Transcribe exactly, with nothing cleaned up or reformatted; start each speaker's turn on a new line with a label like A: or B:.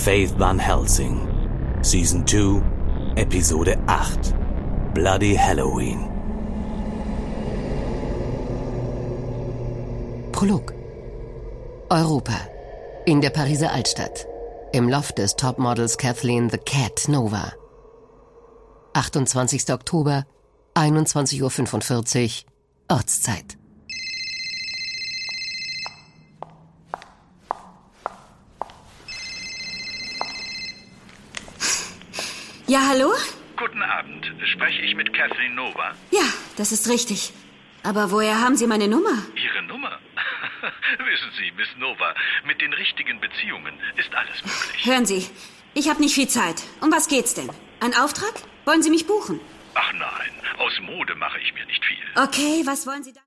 A: Faith Van Helsing, Season zwei, Episode acht, Bloody Halloween.
B: Prolog. Europa. In der Pariser Altstadt. Im Loft des Topmodels Kathleen The Cat Nova. achtundzwanzigster Oktober, einundzwanzig Uhr fünfundvierzig, Ortszeit.
C: Ja, hallo?
D: Guten Abend. Spreche ich mit Kathleen Nova?
C: Ja, das ist richtig. Aber woher haben Sie meine Nummer?
D: Ihre Nummer? Wissen Sie, Miss Nova, mit den richtigen Beziehungen ist alles möglich.
C: Hören Sie, ich habe nicht viel Zeit. Um was geht's denn? Ein Auftrag? Wollen Sie mich buchen?
D: Ach nein, aus Mode mache ich mir nicht viel.
C: Okay, was wollen Sie da?